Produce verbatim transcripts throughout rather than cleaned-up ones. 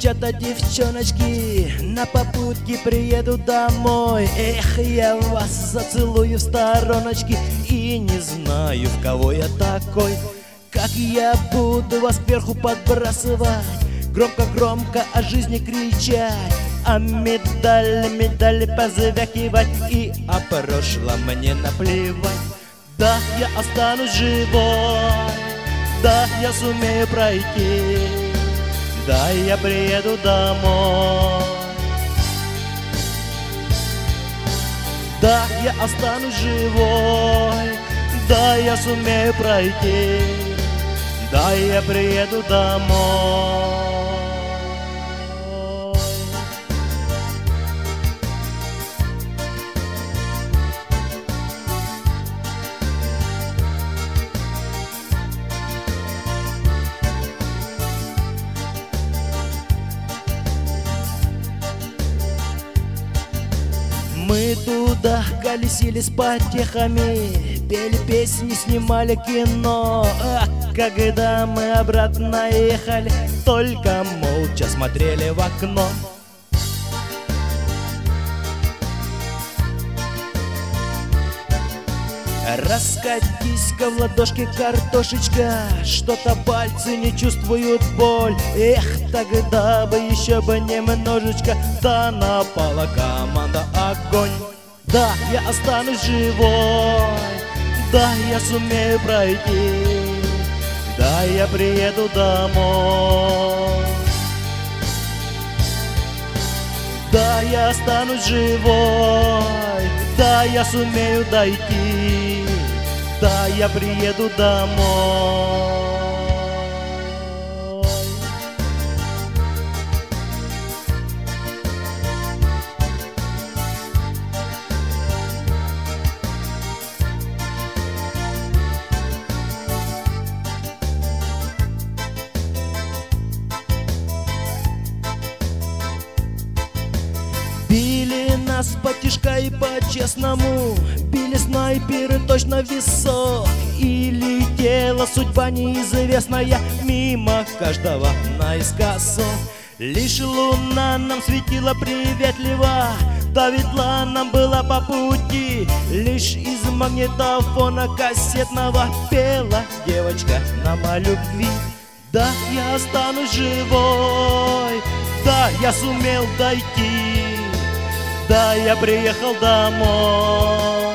Девчата, девчоночки, на попутке приеду домой. Эх, я вас зацелую в стороночки и не знаю, в кого я такой. Как я буду вас кверху подбрасывать, громко-громко о жизни кричать, а медали, медали позвякивать, и о прошлом мне наплевать. Да, я останусь живой, да, я сумею пройти, да, я приеду домой. Да, я останусь живой, да, я сумею пройти, да, я приеду домой. Мы туда колесили с потехами, пели песни, снимали кино. А когда мы обратно ехали, только молча смотрели в окно. Раскатись-ка в ладошке, картошечка, что-то пальцы не чувствуют боль. Эх, тогда бы еще бы немножечко, да напала команда огонь. Да, я останусь живой, да, я сумею пройти, да, я приеду домой. Да, я останусь живой, да, я сумею дойти, да, я приеду домой. Били нас потишка и по-честному, били снайперы точно в висок, и летела судьба неизвестная мимо каждого наискосок. Лишь луна нам светила приветливо, да ветла нам была по пути. Лишь из магнитофона кассетного пела девочка нам о любви. Да, я останусь живой, да, я сумел дойти, да, я приехал домой.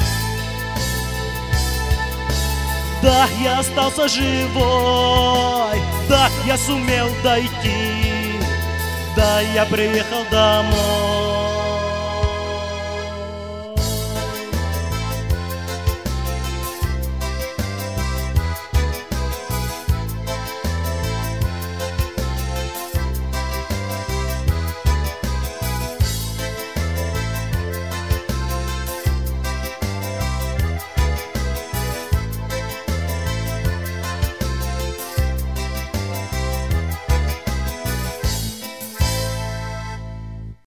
Да, я остался живой, да, я сумел дойти, да, я приехал домой.